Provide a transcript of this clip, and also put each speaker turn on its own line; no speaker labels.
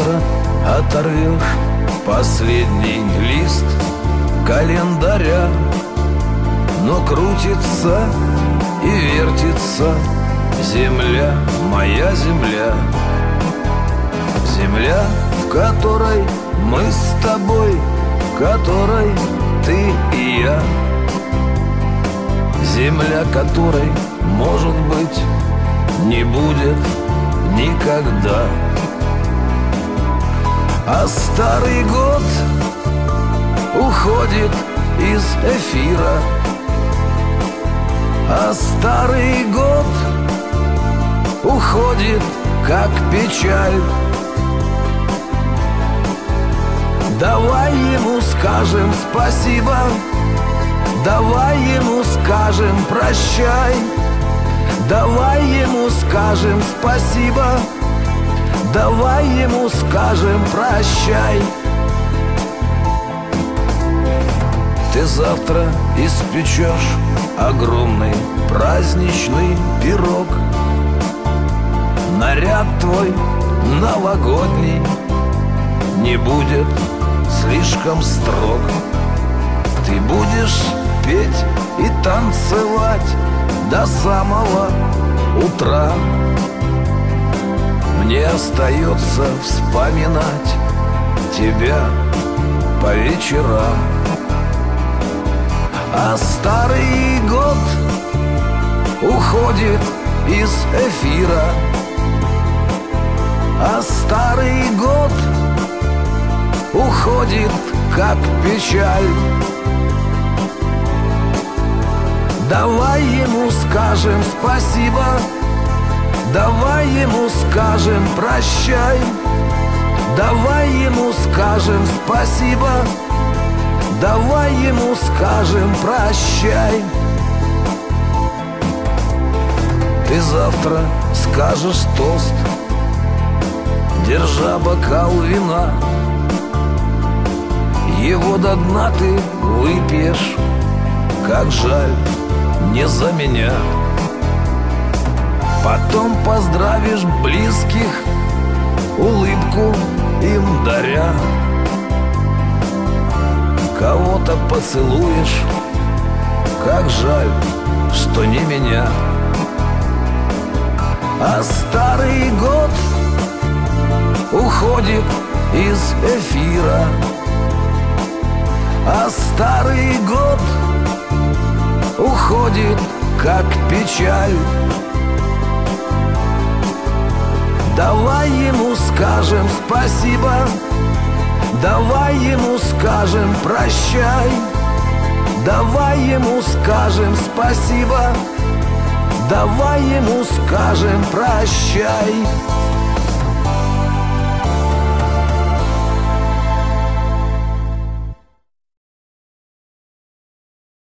завтра оторвешь последний лист календаря, но крутится и вертится земля, моя земля. Земля, в которой мы с тобой, в которой ты и я. Земля, которой, может быть, не будет никогда. А старый год уходит из эфира, а старый год уходит, как печаль. Давай ему скажем спасибо, давай ему скажем прощай, давай ему скажем спасибо, давай ему скажем прощай. Ты завтра испечешь огромный праздничный пирог, наряд твой новогодний не будет слишком строг. Ты будешь петь и танцевать до самого утра. Мне остается вспоминать тебя по вечерам. А старый год уходит из эфира, а старый год уходит, как печаль. Давай ему скажем спасибо, давай ему скажем прощай, давай ему скажем спасибо, давай ему скажем прощай. Ты завтра скажешь тост, держа бокал вина. Его до дна ты выпьешь, как жаль, не за меня. Потом поздравишь близких, улыбку им даря. Кого-то поцелуешь, как жаль, что не меня. А старый год уходит из эфира, а старый год уходит, как печаль. Давай ему скажем спасибо, давай ему скажем прощай, давай ему скажем спасибо, давай ему скажем прощай.